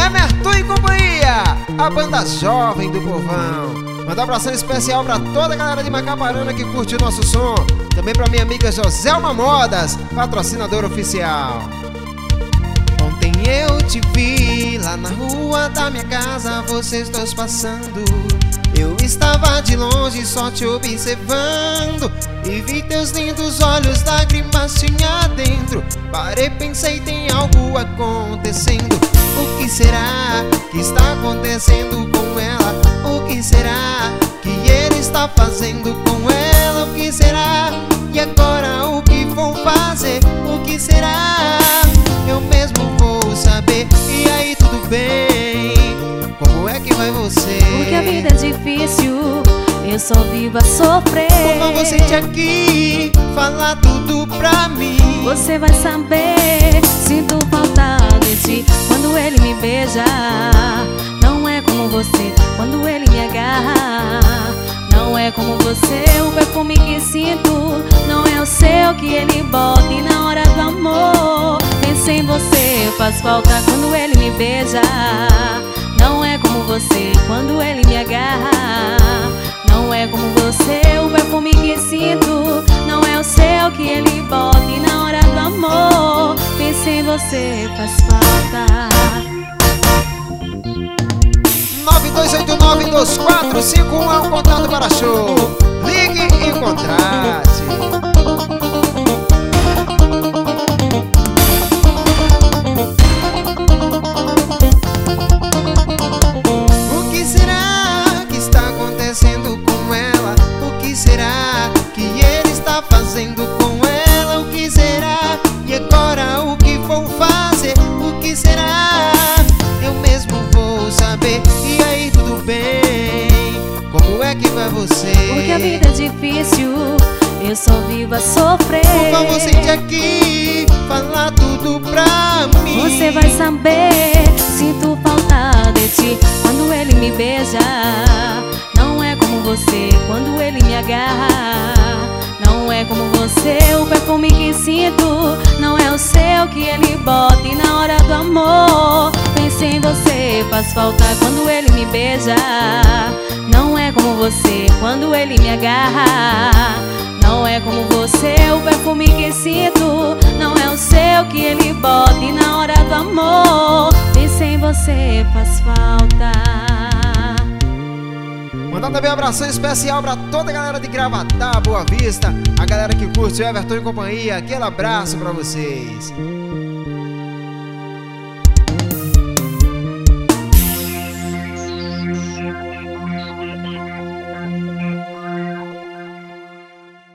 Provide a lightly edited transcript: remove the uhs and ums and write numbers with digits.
Everton e Companhia, a banda jovem do povão. Manda um abração especial pra toda a galera de Macaparana que curte o nosso som. Também pra minha amiga Joselma Modas, patrocinadora oficial. Ontem eu te vi lá na rua da minha casa, vocês dois passando. Eu estava de longe só te observando e vi teus lindos olhos, lágrimas tinha dentro. Parei, pensei, tem algo acontecendo. O que será que está acontecendo com ela? O que será que ele está fazendo com ela? O que será? E agora o que vou fazer? O que será? Eu mesmo vou saber. E aí, tudo bem? Como é que vai você? Porque a vida é difícil, eu só vivo a sofrer. Por favor, sente aqui, fala tudo pra mim. Você vai saber, sinto falta de ti quando ele me beija. Não é como você, quando ele me agarra. Não é como você, o perfume que sinto não é o seu que ele bota. E na hora do amor, penso em você, faz falta quando ele me beija. Não é como você, quando ele me agarra. Não é como você, o perfume que sinto não é o seu que ele bota. E na hora do amor, penso em você, faz falta. 9289-2451 é um contato para show. Ligue e contrate. O que será que está acontecendo com ela? O que será que ele está fazendo com ela? O que será? E agora o que vou fazer? O que será? Eu mesmo vou saber. E aí, tudo bem? Como é que vai você? Porque a vida é difícil, eu só vivo a sofrer. Por favor, sente aqui, fala tudo pra mim. Você vai saber, sinto falta de ti quando ele me beija. Não é como você, quando ele me agarra. Não é como você, o perfume que sinto não é o seu que ele bota. E na hora do amor, penso em você, faz falta quando ele me beija. Não é como você, quando ele me agarra. Não é como você, o perfume que sinto não é o seu que ele bota. E na hora do amor, penso em você, faz falta. Mandar também um abração especial pra toda a galera de Gravatá, Boa Vista, a galera que curte o Everton e Companhia. Aquele abraço pra vocês.